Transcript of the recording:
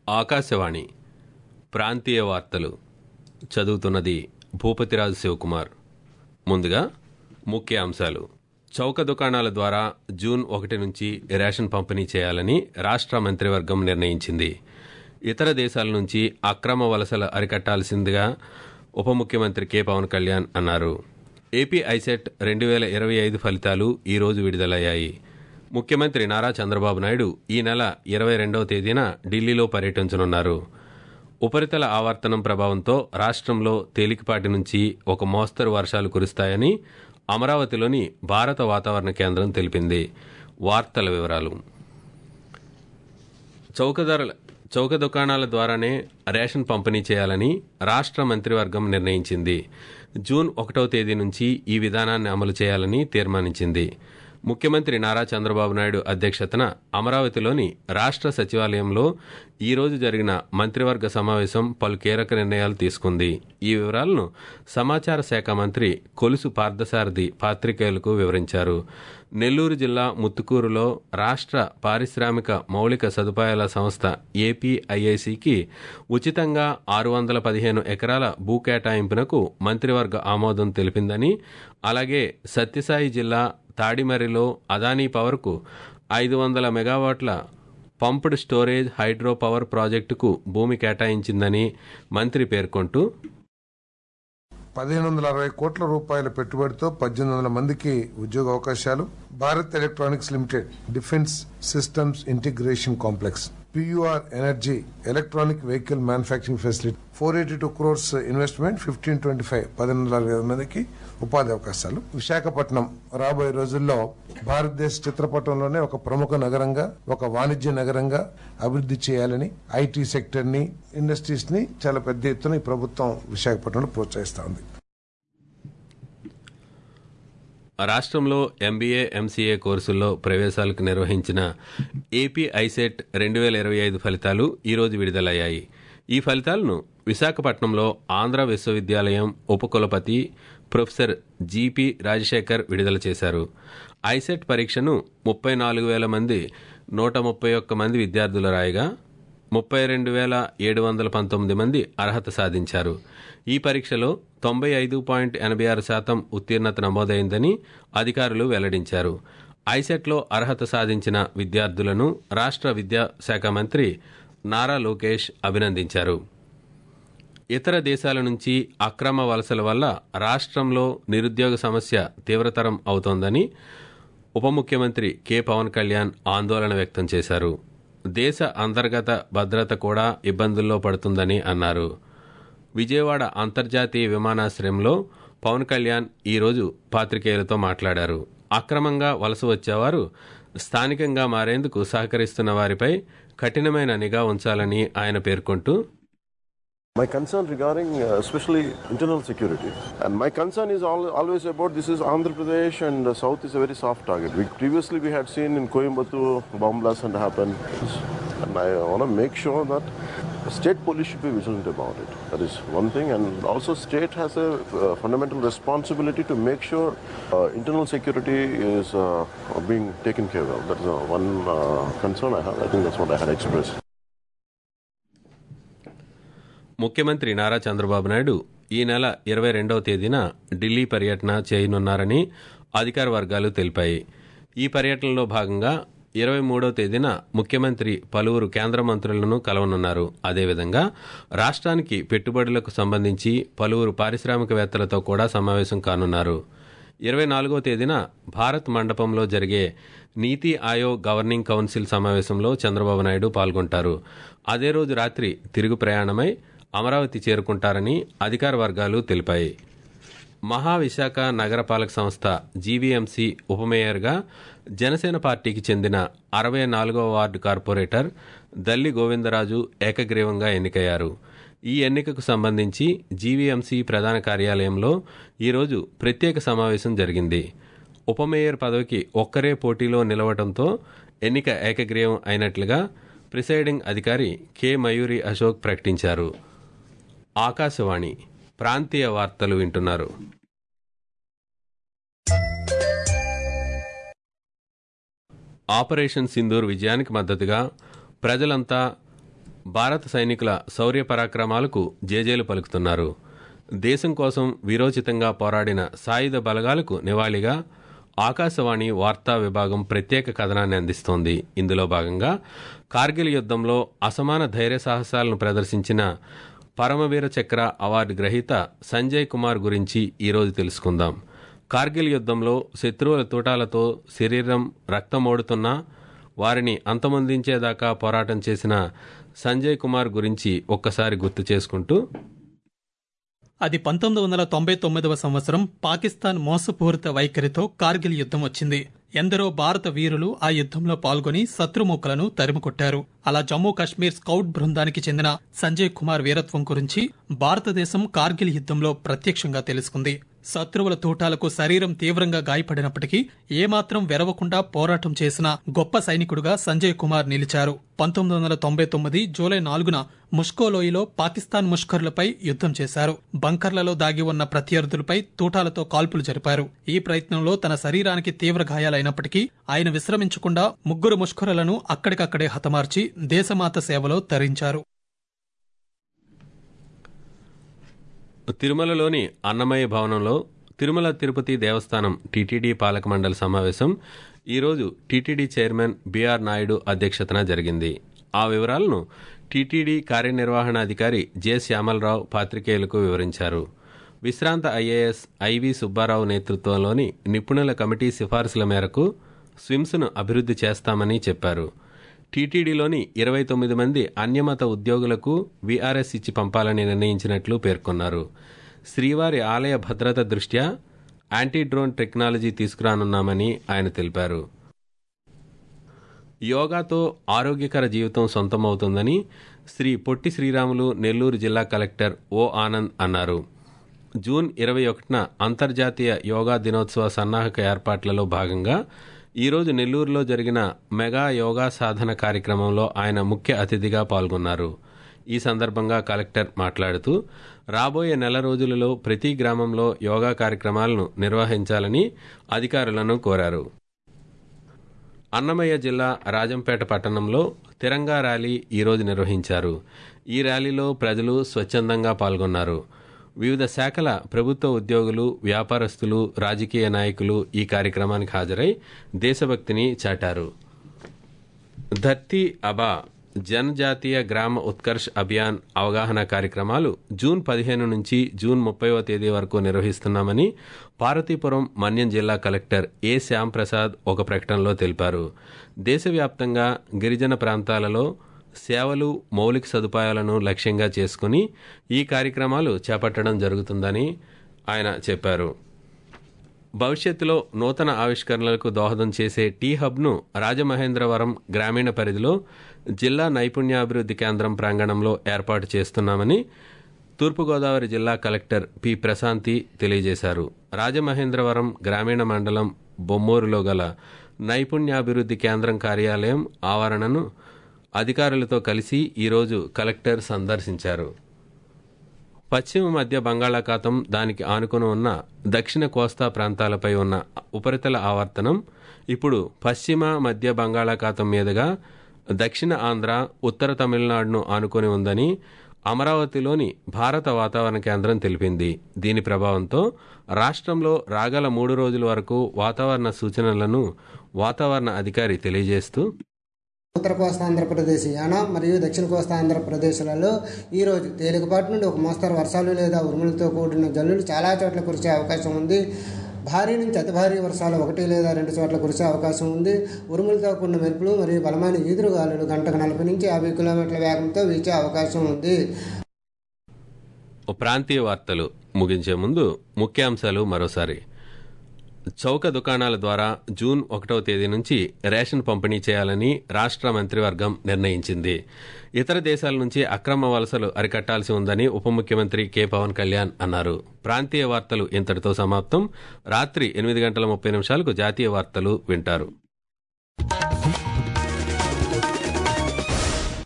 ఆకాశవాణి ప్రాంతీయ వార్తలు చదువుతున్నది భూపతిరాజు శివకుమార్. ముందుగా ముఖ్య అంశాలు. చౌక దుకాణాల ద్వారా జూన్ 1 నుంచి రేషన్ పంపిణీ చేయాలని రాష్ట్ర మంత్రివర్గం నిర్ణయించింది. ఇతర దేశాల నుంచి అక్రమ వలసలు అరికట్టాల్సిందిగా ఉప ముఖ్యమంత్రి కె పవన్ కళ్యాణ్ అన్నారు. ఏపీ ఐసెట్ 2025 ఫలితాలు ఈరోజు విడుదలయ్యాయి. ముఖ్యమంత్రి నారా చంద్రబాబు నాయుడు ఈ నెల 22వ తేదీన ఢిల్లీలో పర్యటించనున్నారు. ఉపరితల ఆవర్తనం ప్రభావంతో రాష్ట్రంలో తేలికపాటి నుంచి ఒక మోస్తరు వర్షాలు కురుస్తాయని అమరావతిలోని భారత వాతావరణ కేంద్రం తెలిపింది. వార్తల వివరాలు. చౌక దుకాణాల ద్వారానే రేషన్ పంపిణీ చేయాలని రాష్ట్ర మంత్రివర్గం నిర్ణయించింది. జూన్ 1వ తేదీ నుంచి ఈ విధానాన్ని అమలు చేయాలని తీర్మానించింది. ముఖ్యమంత్రి నారా చంద్రబాబు నాయుడు అధ్యక్షతన అమరావతిలోని రాష్ట్ర సచివాలయంలో ఈరోజు జరిగిన మంత్రివర్గ సమావేశం పలు కీలక నిర్ణయాలు తీసుకుంది. ఈ వివరాలను సమాచార శాఖ మంత్రి కొలుసు పార్థసారథి పాత్రికేయులకు వివరించారు. నెల్లూరు జిల్లా ముత్తుకూరులో రాష్ట్ర పారిశ్రామిక మౌలిక సదుపాయాల సంస్థ ఏపీఐఐసికి ఉచితంగా 615 ఎకరాల భూ కేటాయింపునకు మంత్రివర్గ ఆమోదం తెలిపిందని, అలాగే సత్యసాయి జిల్లా తాడిమర్రిలో అదానీ పవర్కు 500 మెగావాట్ల పంప్డ్ స్టోరేజ్ హైడ్రో పవర్ ప్రాజెక్టుకు భూమి కేటాయించిందని మంత్రి పేర్కొంటూ, 1560 కోట్ల రూపాయల పెట్టుబడితో 1800 మందికి ఉద్యోగ అవకాశాలు. Bharat electronics limited defence systems integration complex, P U R energy electronic vehicle manufacturing facility, 482 crores investment, 1525 1520 మందికి ఉపాధి అవకాశాలు. విశాఖపట్నం రాబోయే రోజుల్లో భారతదేశ చిత్రపటంలోనే ఒక ప్రముఖ నగరంగా, ఒక వాణిజ్య నగరంగా అభివృద్ధి చేయాలని ఐటీ సెక్టర్ ని, ఇండస్ట్రీస్ ని చాలా పెద్ద ఎత్తున ఈ ప్రభుత్వం విశాఖపట్నంలో ప్రోత్సహిస్తా ఉంది. రాష్ట్రంలో ఎంబీఏ, ఎంసీఏ కోర్సుల్లో ప్రవేశాలకు నిర్వహించిన ఏపీ ఐసెట్ 2025 ఫలితాలు ఈరోజు విడుదలయ్యాయి. ఈ ఫలితాలను విశాఖపట్నంలో ఆంధ్ర విశ్వవిద్యాలయం ఉపకులపతి ప్రొఫెసర్ జీపీ రాజశేఖర్ విడుదల చేశారు. ఐసెట్ పరీక్షను 34,000 మంది 131 మంది విద్యార్థులు రాయగా 32,719 మంది అర్హత సాధించారు. ఈ పరీక్షలో 95.86% ఉత్తీర్ణత నమోదైందని అధికారులు వెల్లడించారు. ఐసెట్లో అర్హత సాధించిన విద్యార్థులను రాష్ట్ర విద్యాశాఖ మంత్రి నారా లోకేష్ అభినందించారు. ఇతర దేశాల నుంచి అక్రమ వలసల వల్ల రాష్ట్రంలో నిరుద్యోగ సమస్య తీవ్రతరం అవుతోందని ఉప ముఖ్యమంత్రి కె పవన్ కళ్యాణ్ ఆందోళన వ్యక్తం చేశారు. దేశ అంతర్గత భద్రత కూడా ఇబ్బందుల్లో పడుతుందని అన్నారు. విజయవాడ అంతర్జాతీయ విమానాశ్రయంలో పవన్ కళ్యాణ్ ఈరోజు పాత్రికేయులతో మాట్లాడారు. అక్రమంగా వలస వచ్చేవారు స్థానికంగా మారేందుకు సహకరిస్తున్న వారిపై కఠినమైన నిఘా ఉంచాలని ఆయన పేర్కొంటూ, My concern regarding especially internal security, and my concern is always about this is Andhra Pradesh and the south is a very soft target. Previously we had seen in Coimbatore bomb blast and happened, and I want to make sure that state police should be vigilant about it. That is one thing, and also state has a fundamental responsibility to make sure internal security is being taken care of. That is one concern I have. I think that's what I had expressed. ముఖ్యమంత్రి నారా చంద్రబాబు నాయుడు ఈ నెల 22వ తేదీన ఢిల్లీ పర్యటన చేయనున్నారని అధికార వర్గాలు తెలిపాయి. ఈ పర్యటనలో భాగంగా 23వ తేదీన ముఖ్యమంత్రి పలువురు కేంద్ర మంత్రులను కలవనున్నారు. అదేవిధంగా రాష్ట్రానికి పెట్టుబడులకు సంబంధించి పలువురు పారిశ్రామికవేత్తలతో కూడా సమావేశం కానున్నారు. 24వ తేదీన భారత్ మండపంలో జరిగే నీతి ఆయోగ్ గవర్నింగ్ కౌన్సిల్ సమావేశంలో చంద్రబాబు నాయుడు పాల్గొంటారు. అదే రోజు రాత్రి తిరుగు ప్రయాణమై అమరావతి చేరుకుంటారని అధికార వర్గాలు తెలిపాయి. మహావిశాఖ నగరపాలక సంస్థ జీవీఎంసీ ఉప మేయర్గా జనసేన పార్టీకి చెందిన 64వ వార్డు కార్పొరేటర్ దల్లి గోవిందరాజు ఏకగ్రీవంగా ఎన్నికయ్యారు. ఈ ఎన్నికకు సంబంధించి జీవీఎంసీ ప్రధాన కార్యాలయంలో ఈరోజు ప్రత్యేక సమావేశం జరిగింది. ఉప మేయర్ పదవికి ఒక్కరే పోటీలో నిలవడంతో ఎన్నిక ఏకగ్రీవం అయినట్లుగా ప్రిసైడింగ్ అధికారి కె మయూరి అశోక్ ప్రకటించారు. ఆకాశవాణి ప్రాంతీయ వార్తలు వింటున్నారు. ఆపరేషన్ సింధూర్ విజయానికి మద్దతుగా ప్రజలంతా భారత సైనికుల శౌర్య పరాక్రమాలకు జేజేలు పలుకుతున్నారు. దేశం కోసం వీరోచితంగా పోరాడిన సాయుధ బలగాలకు నివాళిగా ఆకాశవాణి వార్తా విభాగం ప్రత్యేక కథనాన్ని అందిస్తోంది. ఇందులో భాగంగా కార్గిల్ యుద్ధంలో అసమాన ధైర్య సాహసాలను ప్రదర్శించిన పరమవీర చక్ర అవార్డు గ్రహీత సంజయ్ కుమార్ గురించి ఈరోజు తెలుసుకుందాం. కార్గిల్ యుద్ధంలో శత్రువుల తూటాలతో శరీరం రక్తమోడుతున్నా వారిని అంతమొందించేదాకా పోరాటం చేసిన సంజయ్ కుమార్ గురించి ఒక్కసారి గుర్తు చేసుకుంటూ, అది 1999వ సంవత్సరం పాకిస్తాన్ మోసపూరిత వైఖరితో కార్గిల్ యుద్ధం వచ్చింది. ఎందరో భారత వీరులు ఆ యుద్ధంలో పాల్గొని శత్రుముఖలను తరిమికొట్టారు. అలా జమ్మూ కాశ్మీర్ స్కౌట్ బృందానికి చెందిన సంజయ్ కుమార్ వీరత్వం గురించి భారతదేశం కార్గిల్ యుద్ధంలో ప్రత్యక్షంగా తెలుసుకుంది. శత్రువుల తూటాలకు శరీరం తీవ్రంగా గాయపడినప్పటికీ ఏమాత్రం వెరవకుండా పోరాటం చేసిన గొప్ప సైనికుడుగా సంజయ్ కుమార్ నిలిచారు. 1999 జూలై 4న ముష్కోలోయలో పాకిస్తాన్ ముష్కరులపై యుద్ధం చేశారు. బంకర్లలో దాగి ఉన్న ప్రత్యర్థులపై తూటాలతో కాల్పులు జరిపారు. ఈ ప్రయత్నంలో తన శరీరానికి తీవ్ర గాయాలైనప్పటికీ ఆయన విశ్రమించకుండా 3 ముష్కరులను అక్కడికక్కడే హతమార్చి దేశమాత సేవలో తరించారు. తిరుమలలోని అన్నమయ్య భవనంలో తిరుమల తిరుపతి దేవస్థానం టీటీడీ పాలక మండలి సమావేశం ఈరోజు టీటీడీ చైర్మన్ బిఆర్ నాయుడు అధ్యక్షతన జరిగింది. ఆ వివరాలను టీటీడీ కార్యనిర్వహణాధికారి జె శ్యామలరావు పాత్రికేయులకు వివరించారు. విశ్రాంత ఐఏఎస్ ఐవి సుబ్బారావు నేతృత్వంలోని నిపుణుల కమిటీ సిఫార్సుల మేరకు స్విమ్స్ను అభివృద్ధి చేస్తామని చెప్పారు. టీటీడీలోని 29 మంది అన్యమత ఉద్యోగులకు వీఆర్ఎస్ ఇచ్చి పంపాలని నిర్ణయించినట్లు పేర్కొన్నారు. శ్రీవారి ఆలయ భద్రత దృష్ట్యా యాంటీ డ్రోన్ టెక్నాలజీ తీసుకురానున్నామని ఆయన తెలిపారు. యోగాతో ఆరోగ్యకర జీవితం సొంతమవుతుందని శ్రీ పొట్టి శ్రీరాములు నెల్లూరు జిల్లా కలెక్టర్ ఓ ఆనంద్ అన్నారు. జూన్ 21న అంతర్జాతీయ యోగా దినోత్సవ సన్నాహక ఏర్పాట్లలో భాగంగా ఈరోజు నెల్లూరులో జరిగిన మెగా యోగా సాధన కార్యక్రమంలో ఆయన ముఖ్య అతిథిగా పాల్గొన్నారు. ఈ సందర్భంగా కలెక్టర్ మాట్లాడుతూ రాబోయే నెల రోజులలో ప్రతి గ్రామంలో యోగా కార్యక్రమాలను నిర్వహించాలని అధికారులను కోరారు. అన్నమయ్య జిల్లా రాజంపేట పట్టణంలో తిరంగా ర్యాలీ ఈరోజు నిర్వహించారు. ఈ ర్యాలీలో ప్రజలు స్వచ్ఛందంగా పాల్గొన్నారు. వివిధ శాఖల ప్రభుత్వ ఉద్యోగులు, వ్యాపారస్తులు, రాజకీయ నాయకులు ఈ కార్యక్రమానికి హాజరై దేశభక్తిని చాటారు. ధర్తీ అబా జనజాతీయ గ్రామ ఉత్కర్ష్ అభియాన్ అవగాహన కార్యక్రమాలు జూన్ 15 నుంచి జూన్ 30వ తేదీ వరకు నిర్వహిస్తున్నామని పార్వతీపురం మన్యం జిల్లా కలెక్టర్ ఏ శ్యాంప్రసాద్ ఒక ప్రకటనలో తెలిపారు. దేశవ్యాప్తంగా గిరిజన ప్రాంతాలలో సేవలు, మౌలిక సదుపాయాలను లక్ష్యంగా చేసుకుని ఈ కార్యక్రమాలు చేపట్టడం జరుగుతుందని ఆయన చెప్పారు. భవిష్యత్తులో నూతన ఆవిష్కరణలకు దోహదం చేసే టీ హబ్ను రాజమహేంద్రవరం గ్రామీణ పరిధిలో జిల్లా నైపుణ్యాభివృద్ధి కేంద్రం ప్రాంగణంలో ఏర్పాటు చేస్తున్నామని తూర్పుగోదావరి జిల్లా కలెక్టర్ పి ప్రశాంతి తెలియజేశారు. రాజమహేంద్రవరం గ్రామీణ మండలం బొమ్మూరులో గల నైపుణ్యాభివృద్ధి కేంద్రం కార్యాలయం ఆవరణను అధికారులతో కలిసి ఈరోజు కలెక్టర్ సందర్శించారు. పశ్చిమ మధ్య బంగాళాఖాతం, దానికి ఆనుకుని ఉన్న దక్షిణ కోస్తా ప్రాంతాలపై ఉన్న ఉపరితల ఆవర్తనం ఇప్పుడు పశ్చిమ మధ్య బంగాళాఖాతం మీదుగా దక్షిణ ఆంధ్ర, ఉత్తర తమిళనాడును ఆనుకొని ఉందని అమరావతిలోని భారత వాతావరణ కేంద్రం తెలిపింది. దీని ప్రభావంతో రాష్ట్రంలో రాగల 3 రోజుల వరకు వాతావరణ సూచనలను వాతావరణ అధికారి తెలియజేస్తూ, ఉత్తర కోస్తా ఆంధ్రప్రదేశ్, యానాం మరియు దక్షిణ కోస్తా ఆంధ్రప్రదేశ్లలో ఈరోజు తేలికపాటి నుండి ఒక మోస్తరు వర్షాలు లేదా ఉరుములతో కూడిన జల్లులు చాలా చోట్ల కురిసే అవకాశం ఉంది. భారీ నుంచి అతి భారీ వర్షాలు 1 లేదా 2 చోట్ల కురిసే అవకాశం ఉంది. ఉరుములతో కూడిన మెరుపులు మరియు బలమైన ఈదురుగాలులు గంటకు 40 నుంచి 50 కిలోమీటర్ల వేగంతో వీచే అవకాశం ఉంది. ప్రాంతీయ వార్తలు ముగించే ముందు ముఖ్యాంశాలు మరోసారి. చౌక దుకాణాల ద్వారా జూన్ 1వ తేదీ నుంచి రేషన్ పంపిణీ చేయాలని రాష్ట్ర మంత్రివర్గం నిర్ణయించింది. ఇతర దేశాల నుంచి అక్రమ వలసలు అరికట్టాల్సి ఉందని ఉప ముఖ్యమంత్రి కె పవన్ కళ్యాణ్ అన్నారు. ప్రాంతీయ వార్తలు ఇంతటితో సమాప్తం. రాత్రి 8:30 జాతీయ వార్తలు వింటారు.